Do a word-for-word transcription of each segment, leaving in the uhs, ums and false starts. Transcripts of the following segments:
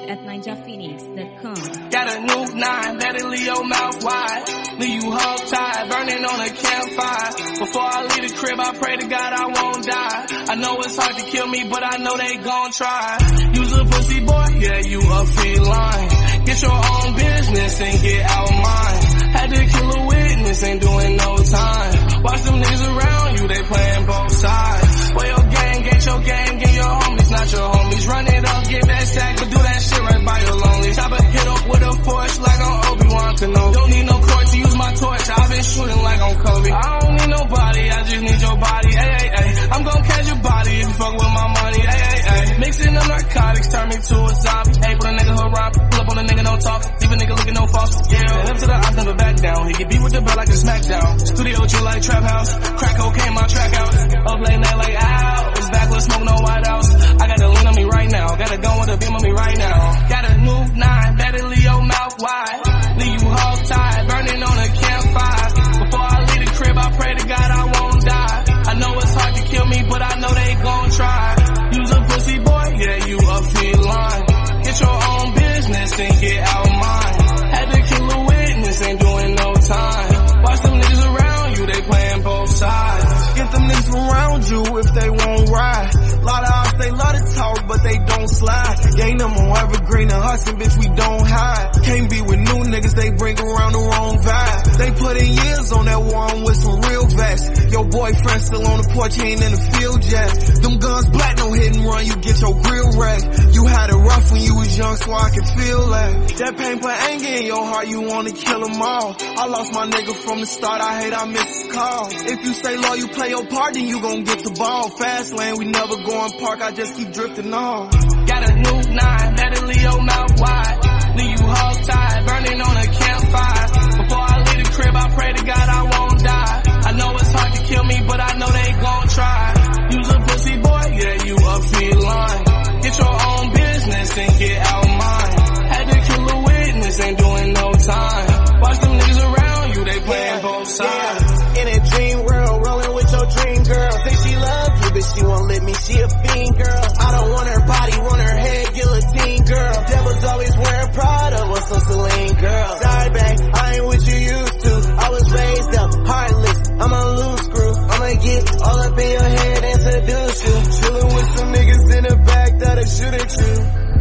at ninja phoenix dot com. Got a new nine, let it leave your mouth wide. Leave you hog tied, burning on a campfire. Before I leave the crib, I pray to God I won't die. I know it's hard to kill me, but I know they gon' try. You's a pussy boy, yeah, you a feline. Get your own business and get out mine. Had to kill a witness, ain't doing no time. Watch them niggas around you, they playing both sides. Well, your gang, get your gang, get your homies, not your homies. Run it up, get that sack, but do that shit right by your lonely. Chopper hit up with a Porsche like I'm Obi-Wan Kenobi. Don't need no court to use my torch, I've been shooting like I'm Kobe. I don't need nobody, I just need your body, ay, ay, ay. I'm gon' catch your body if you fuck with my money, ay, ay, ay. Mixing up narcotics, turn me to a zombie. Hey, put a nigga hood rhyme, pull up on a nigga, no talk. Leave a nigga looking no false, yeah. And up to the odds, never back down. He get beat with the belt like a smackdown. Studio chill like trap house, crack cocaine, my track out. Up late night like ow, it's backward smoke, no white house. I got the lean on me right now, got a gun with a beam on me right now. Got a new nine, better leave your mouth wide. Leave you hog tied, burning on a campfire. Before I leave the crib, I pray to God I won't die. I know it's hard to kill me, but I know they gon' try. You's a pussy boy, yeah, you a feline. Get your own business and get out mine. Had to kill a witness, ain't doing no time. Watch them niggas around you, they playing both sides. Get them niggas around you if they won't ride. Lot of us, they love to talk, but they don't slide. Gang them on evergreen and hustling, bitch, we don't hide. Can't be with new niggas, they bring around the wrong vibe. They put in years on that one with some real vets. Your boyfriend still on the porch, he ain't in the field yet. Them guns black, no hit and run, you get your grill wrecked. You had it rough when you was young, so I can feel that. That pain put anger in your heart, you wanna kill them all. I lost my nigga from the start, I hate I missed his call. If you stay low, you play your part, then you gon' get the ball. Fast lane, we never go in park, I just keep drifting on. Got a new nine, better leave your mouth wide. Leave you hog tied, burning on a campfire. Before I leave the crib, I pray to God I won't die. I know it's hard to kill me, but I know they gon' try. You's a pussy boy, yeah, you a feline. Get your own business and get out mine. Had to kill a witness, ain't doing no time. Watch them niggas around you, they playing both sides. Yeah. In a dream world, rolling with your dream girl. Say she love you, but she won't let me, she a fiend girl. I don't want her body, want her head, guillotine girl. Devil's always wearing Prada, what's some Celine girl. Sorry babe, I ain't what you used to. I was raised up, heartless, I'm a loose screw. I'ma get all up in your head and seduce you. Chillin' with some niggas in the back that'll shoot at you.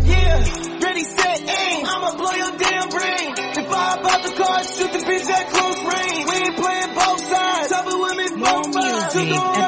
Yeah, ready, set, aim, I'ma blow your damn brain. If I hop out the car, shoot the bitch at close range. We ain't playing both sides, top of women, both sides. Music